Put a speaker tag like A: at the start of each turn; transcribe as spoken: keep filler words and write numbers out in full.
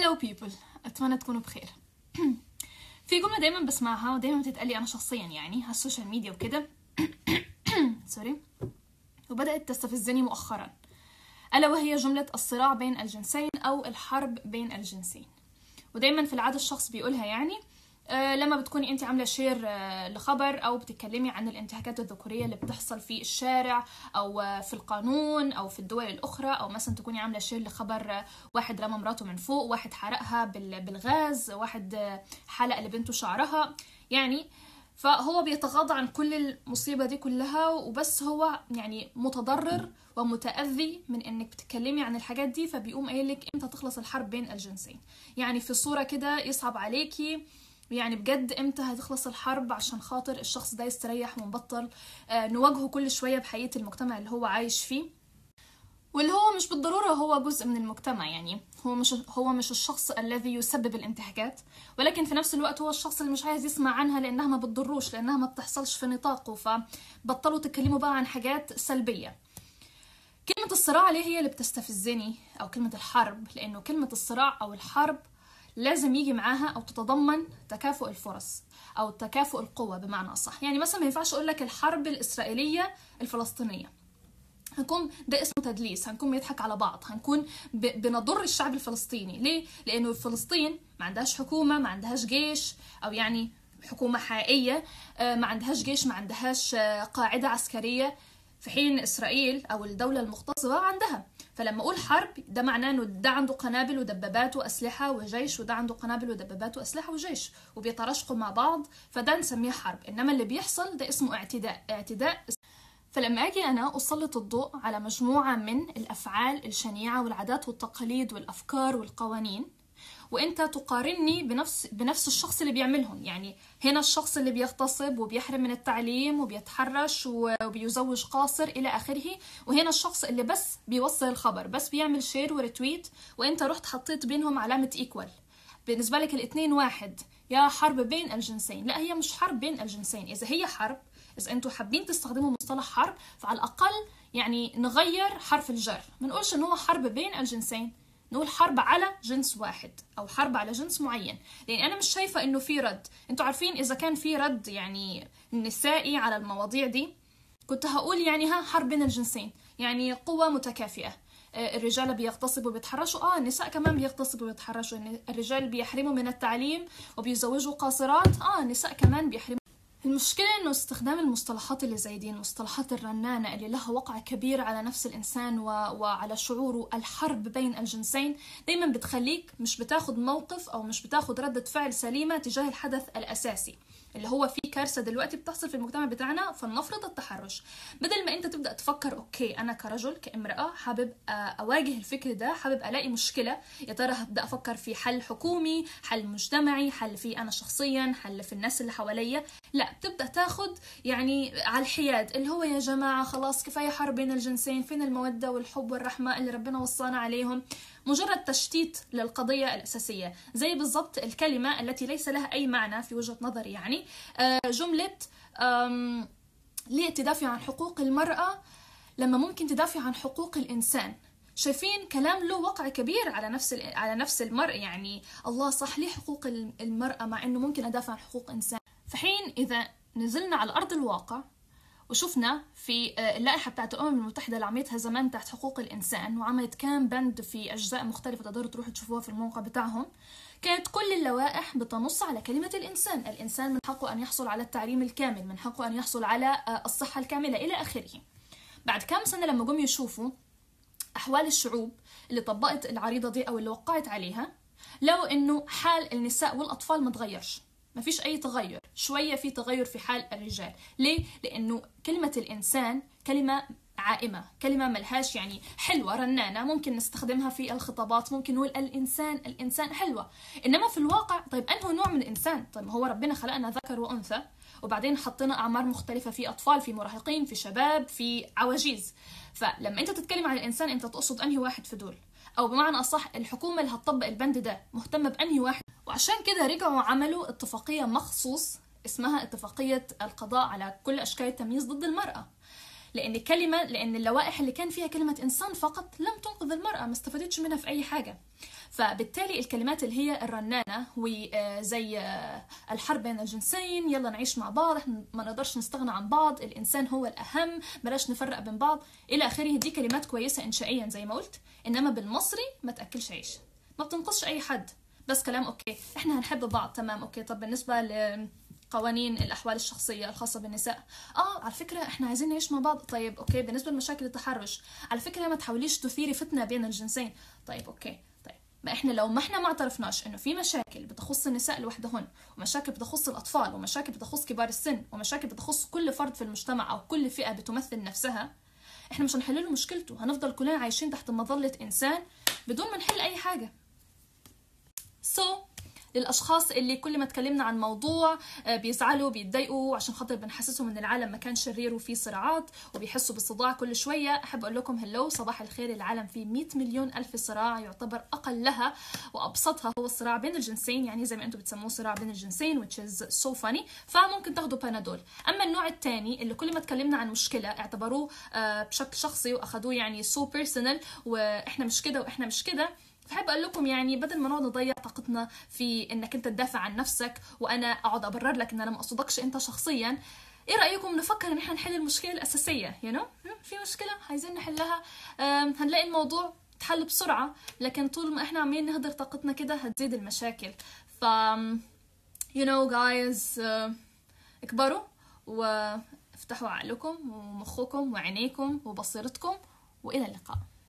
A: هلو بيبل، اتمنى تكونوا بخير. في جمله دايما بسمعها ودايما بتتقالي انا شخصيا يعني على السوشيال ميديا وكده سوري وبدات تستفزني مؤخرا، الا وهي جمله الصراع بين الجنسين او الحرب بين الجنسين. ودايما في العاده الشخص بيقولها يعني آه لما بتكوني انت عامله شير آه لخبر او بتتكلمي عن الانتهاكات الذكوريه اللي بتحصل في الشارع او آه في القانون او في الدول الاخرى، او مثلا تكوني عامله شير لخبر آه واحد رمى مراته من فوق، واحد حرقها بالغاز، واحد آه حلق لبنته شعرها يعني. فهو بيتغاضى عن كل المصيبه دي كلها، وبس هو يعني متضرر ومتأذي من انك بتتكلمي عن الحاجات دي، فبيقوم قايلك امتى تخلص الحرب بين الجنسين. يعني في صوره كده يصعب عليكي يعني بجد امتى هتخلص الحرب عشان خاطر الشخص ده يستريح ونبطل آه نواجهه كل شوية بحقيقة المجتمع اللي هو عايش فيه، واللي هو مش بالضرورة هو جزء من المجتمع. يعني هو مش هو مش الشخص الذي يسبب الانتهاكات، ولكن في نفس الوقت هو الشخص اللي مش عايز يسمع عنها لأنها ما بتضروش، لأنها ما بتحصلش في نطاقه، فبطلوا تتكلموا بقى عن حاجات سلبية. كلمة الصراع ليه هي اللي بتستفزني، أو كلمة الحرب، لأنه كلمة الصراع أو الحرب لازم يجي معاها او تتضمن تكافؤ الفرص او تكافؤ القوة بمعنى اصح. يعني مثلا ما ينفعش اقول لك الحرب الاسرائيلية الفلسطينية، هنكون ده اسمه تدليس، هنكون بنضحك على بعض، هنكون بنضر الشعب الفلسطيني. ليه؟ لانه فلسطين ما عندهاش حكومة، ما عندهاش جيش، او يعني حكومة حقيقية، ما عندهاش جيش، ما عندهاش قاعدة عسكرية، في حين اسرائيل او الدولة المغتصبة عندها. فلما اقول حرب ده معناه انه ده عنده قنابل ودبابات واسلحه وجيش، وده عنده قنابل ودبابات واسلحه وجيش، وبيتراشقوا مع بعض، فده نسميه حرب. انما اللي بيحصل ده اسمه اعتداء. اعتداء فلما اجي انا اسلط الضوء على مجموعه من الافعال الشنيعه والعادات والتقاليد والافكار والقوانين، وانت تقارني بنفس بنفس الشخص اللي بيعملهم، يعني هنا الشخص اللي بيغتصب وبيحرم من التعليم وبيتحرش وبيزوج قاصر الى اخره، وهنا الشخص اللي بس بيوصل الخبر، بس بيعمل شير وريتويت، وانت رحت حطيت بينهم علامة ايكوال. بالنسبة لك الاثنين واحد، يا حرب بين الجنسين. لا، هي مش حرب بين الجنسين. اذا هي حرب، اذا انتوا حابين تستخدموا مصطلح حرب، فعلى الاقل يعني نغير حرف الجر، ما نقولش ان هو حرب بين الجنسين، نقول حرب على جنس واحد او حرب على جنس معين. لان انا مش شايفه انه في رد. انتوا عارفين اذا كان في رد يعني نسائي على المواضيع دي كنت هقول يعني ها حرب بين الجنسين، يعني قوه متكافئه. الرجال بيغتصبوا وبيتحرشوا، اه النساء كمان بيغتصبوا وبيتحرشوا. الرجال بيحرموا من التعليم وبيزوجوا قاصرات، اه النساء كمان بيحرموا. المشكلة انه استخدام المصطلحات اللي زي دي، المصطلحات الرنانة اللي لها وقع كبير على نفس الانسان و... وعلى شعوره، الحرب بين الجنسين، دايما بتخليك مش بتاخد موقف او مش بتاخد ردة فعل سليمة تجاه الحدث الاساسي اللي هو في كارثة دلوقتي بتحصل في المجتمع بتاعنا، فلنفرض التحرش. بدل ما انت تبدأ تفكر اوكي انا كرجل كامرأة حابب اواجه الفكر ده، حابب الاقي مشكلة، يا ترى هبدأ افكر في حل حكومي، حل مجتمعي، حل في انا شخصيا، حل في الناس اللي حواليا. لا، بتبدأ تاخد يعني على الحياد، اللي هو يا جماعة خلاص كفاية حرب بين الجنسين، فين المودة والحب والرحمة اللي ربنا وصانا عليهم. مجرد تشتيت للقضية الأساسية، زي بالضبط الكلمة التي ليس لها أي معنى في وجهة نظري، يعني جملة ليه تدافع عن حقوق المرأة لما ممكن تدافع عن حقوق الإنسان. شايفين كلام له وقع كبير على نفس على نفس المرء. يعني الله صح، ليه حقوق المرأة مع إنه ممكن أدافع عن حقوق إنسان؟ في حين إذا نزلنا على أرض الواقع وشفنا في اللائحة بتاعت الأمم المتحدة اللي عملتها زمان تحت حقوق الإنسان، وعملت كام بند في أجزاء مختلفة تقدروا تروحوا تشوفوها في الموقع بتاعهم، كانت كل اللوائح بتنص على كلمة الإنسان. الإنسان من حقه أن يحصل على التعليم الكامل، من حقه أن يحصل على الصحة الكاملة إلى آخره. بعد كام سنة لما قم يشوفوا أحوال الشعوب اللي طبقت العريضة دي أو اللي وقعت عليها، لو إنه حال النساء والأطفال ما تغيرش، ما فيش أي تغير. شوية في تغير في حال الرجال. ليه؟ لأنه كلمة الإنسان كلمة عائمة، كلمة ملهاش يعني حلوة رنانة، ممكن نستخدمها في الخطابات، ممكن نقول الإنسان الإنسان حلوة. إنما في الواقع طيب أنه نوع من الإنسان؟ طيب هو ربنا خلقنا ذكر وأنثى، وبعدين حطينا أعمار مختلفة، في أطفال، في مراهقين، في شباب، في عواجيز. فلما أنت تتكلم عن الإنسان أنت تقصد أنهي واحد في دول؟ أو بمعنى أصح الحكومة اللي هتطبق البند ده مهتمة بأنهي واحد؟ وعشان كده رجعوا عملوا اتفاقية مخصوص اسمها اتفاقية القضاء على كل أشكال التمييز ضد المرأة. لان كلمه لان اللوائح اللي كان فيها كلمه انسان فقط لم تنقذ المراه، ما استفادتش منها في اي حاجه. فبالتالي الكلمات اللي هي الرنانه وزي الحرب بين الجنسين، يلا نعيش مع بعض، احنا ما نقدرش نستغنى عن بعض، الانسان هو الاهم، بلاش نفرق بين بعض الى اخره، دي كلمات كويسه انشائيا زي ما قلت، انما بالمصري ما تاكلش عيش، ما بتنقذش اي حد، بس كلام اوكي احنا هنحب بعض تمام اوكي. طب بالنسبه لقوانين الاحوال الشخصيه الخاصه بالنساء، اه على فكره احنا عايزين نعيش مع بعض، طيب اوكي. بالنسبه لمشاكل التحرش، على فكره ما تحاوليش تثيري فتنه بين الجنسين، طيب اوكي. طيب ما احنا لو ما احنا ما اعترفناش انه في مشاكل بتخص النساء لوحدهن، ومشاكل بتخص الاطفال، ومشاكل بتخص كبار السن، ومشاكل بتخص كل فرد في المجتمع او كل فئه بتمثل نفسها، احنا مش هنحل له مشكلته، هنفضل كلنا عايشين تحت مظله انسان بدون ما نحل اي حاجه. سو so, للاشخاص اللي كل ما تكلمنا عن موضوع بيزعلوا بيتضايقوا عشان خاطر بنحسسهم ان العالم مكان شرير وفيه صراعات وبيحسوا بالصداع كل شويه، احب اقول لكم هلو صباح الخير، العالم فيه مية مليون الف صراع، يعتبر اقلها وابسطها هو الصراع بين الجنسين، يعني زي ما انتم بتسموه صراع بين الجنسين which is so funny، فممكن تاخدوا بانادول. اما النوع الثاني اللي كل ما تكلمنا عن مشكله اعتبروه بشكل شخصي واخذوه يعني so personal، واحنا مش كده واحنا مش كده، فحب اقول لكم يعني بدل ما نقعد نضيع طاقتنا في انك انت تدافع عن نفسك وانا اقعد ابرر لك ان انا ما اقصدكش انت شخصيا، ايه رايكم نفكر ان احنا نحل المشكله الاساسيه؟ يو you know? في مشكله عايزين نحلها، هنلاقي الموضوع تحل بسرعه، لكن طول ما احنا عمالين نهدر طاقتنا كده هتزيد المشاكل. ف you know guys اكبروا وافتحوا عقلكم ومخكم وعينيكم وبصيرتكم، والى اللقاء.